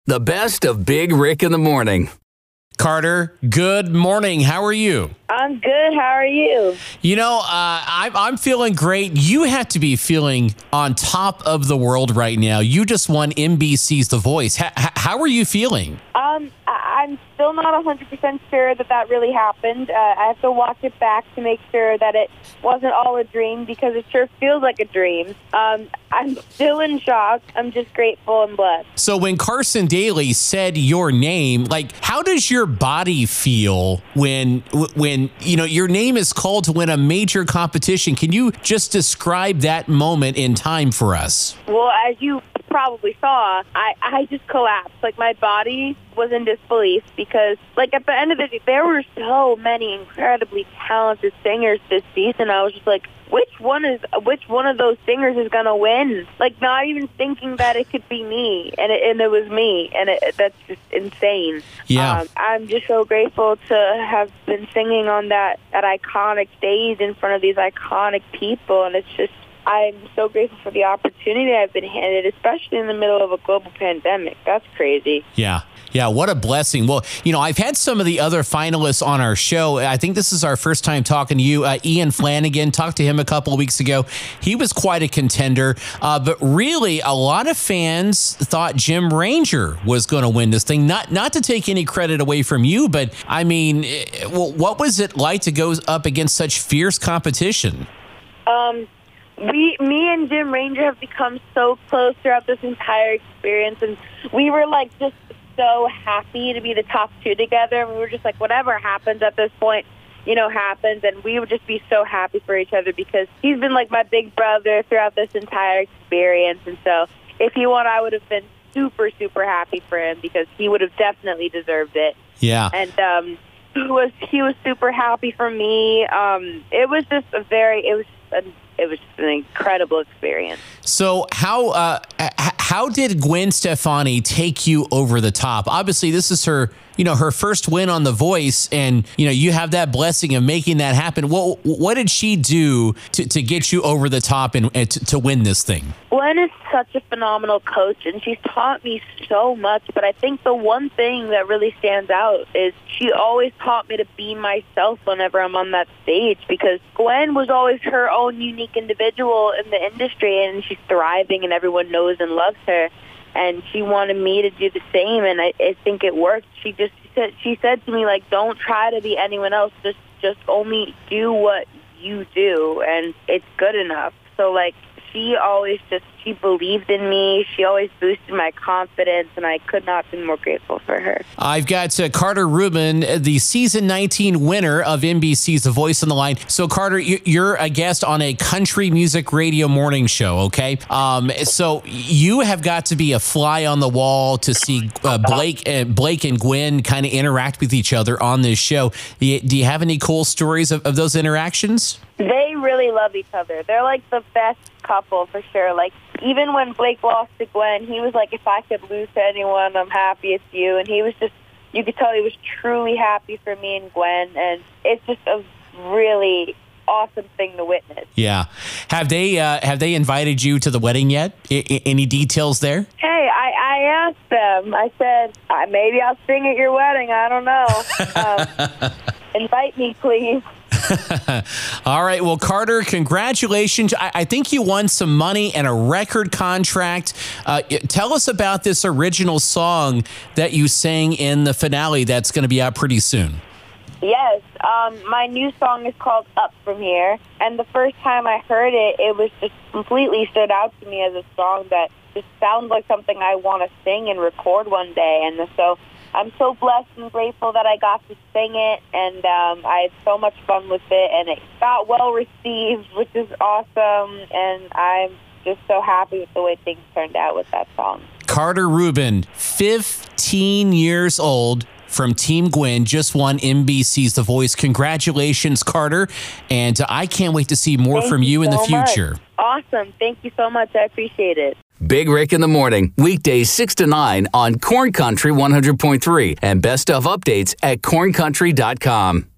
The best of Big Rick in the morning. Carter, good morning. How are you? I'm good. How are you? You know, I'm feeling great. You have to be feeling on top of the world right now. You just won NBC's The Voice. How are you feeling? I'm still not 100% sure that really happened. I have to watch it back to make sure that it wasn't all a dream, because it sure feels like a dream. I'm still in shock. I'm just grateful and blessed. So when Carson Daly said your name, like, how does your body feel when you know your name is called to win a major competition? Can you just describe that moment in time for us? Well, as you probably saw, I just collapsed. Like, my body was in disbelief, because, like, at the end of the day, there were so many incredibly talented singers this season. I was just like, which one of those singers is gonna win? Like, not even thinking that it could be me, and it was me, and that's just insane. Yeah, I'm just so grateful to have been singing on that iconic stage in front of these iconic people, and it's just, I'm so grateful for the opportunity I've been handed, especially in the middle of a global pandemic. That's crazy. Yeah, what a blessing. Well, you know, I've had some of the other finalists on our show. I think this is our first time talking to you. Ian Flanagan, talked to him a couple of weeks ago. He was quite a contender. But really, a lot of fans thought Jim Ranger was going to win this thing. Not to take any credit away from you, but, I mean, what was it like to go up against such fierce competition? Me and Jim Ranger have become so close throughout this entire experience, and we were, like, just so happy to be the top two together, and we were just like, whatever happens at this point, you know, happens, and we would just be so happy for each other, because he's been like my big brother throughout this entire experience. And so if he won, I would have been super, super happy for him, because he would have definitely deserved it. Yeah. And he was super happy for me. It was just an incredible experience. So how did Gwen Stefani take you over the top? Obviously, this is her first win on The Voice, and, you know, you have that blessing of making that happen. What did she do to get you over the top and to win this thing? Gwen is such a phenomenal coach, and she's taught me so much, but I think the one thing that really stands out is she always taught me to be myself whenever I'm on that stage, because Gwen was always her own unique individual in the industry, and she's thriving, and everyone knows and loves her. And she wanted me to do the same, and I think it worked. She said to me, like, don't try to be anyone else. Just only do what you do, and it's good enough. So, like, she believed in me. She always boosted my confidence, and I could not be more grateful for her. I've got Carter Rubin, the season 19 winner of NBC's The Voice, on the line. So, Carter, you're a guest on a country music radio morning show, okay? So you have got to be a fly on the wall to see Blake and Gwen kind of interact with each other on this show. Do you have any cool stories of those interactions? They really love each other. They're like the best couple for sure. Like, even when Blake lost to Gwen, he was like, if I could lose to anyone, I'm happy it's you. And he was just, you could tell he was truly happy for me and Gwen. And it's just a really awesome thing to witness. Yeah. Have they invited you to the wedding yet? Any details there? Hey, I asked them. I said, maybe I'll sing at your wedding. I don't know. Invite me, please. All right. Well, Carter, congratulations. I think you won some money and a record contract. Tell us about this original song that you sang in the finale that's going to be out pretty soon. Yes. My new song is called Up From Here. And the first time I heard it, it was just completely stood out to me as a song that just sounds like something I want to sing and record one day. And so I'm so blessed and grateful that I got to sing it, and I had so much fun with it, and it got well received, which is awesome, and I'm just so happy with the way things turned out with that song. Carter Rubin, 15 years old, from Team Gwen, just won NBC's The Voice. Congratulations, Carter, and I can't wait to see more from you in the future. Much. Awesome. Thank you so much. I appreciate it. Big Rick in the morning, weekdays 6 to 9 on Corn Country 100.3 and best of updates at corncountry.com.